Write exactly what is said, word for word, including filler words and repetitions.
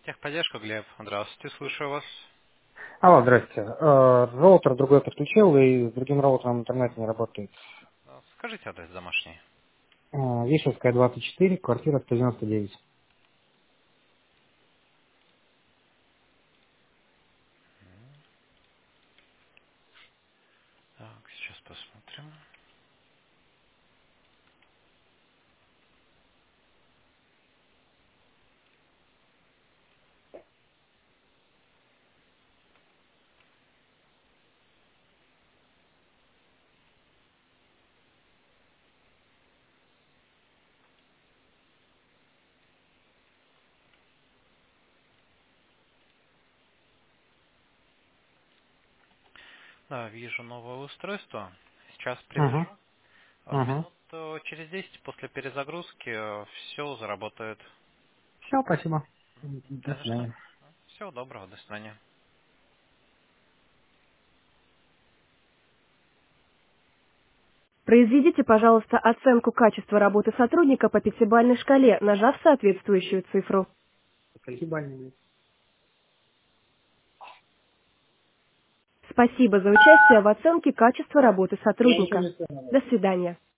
Техподдержка, Глеб. Здравствуйте, слушаю вас. Алло, здрасте. Э, Роутер другой подключил, и с другим роутером интернет не работает. А, Скажите адрес домашний. Э, Вишевская, двадцать четыре, квартира сто девяносто девять. Так, сейчас посмотрим. Да, вижу новое устройство. Сейчас Угу, привяжу. А, угу. Минут э, через десять после перезагрузки все заработает. Все, спасибо. До Не за что. свидания. Всего доброго, до свидания. Произведите, пожалуйста, оценку качества работы сотрудника по пятибалльной шкале, нажав соответствующую цифру. Спасибо. Спасибо за участие в оценке качества работы Я ничего сотрудника. не понял. До свидания.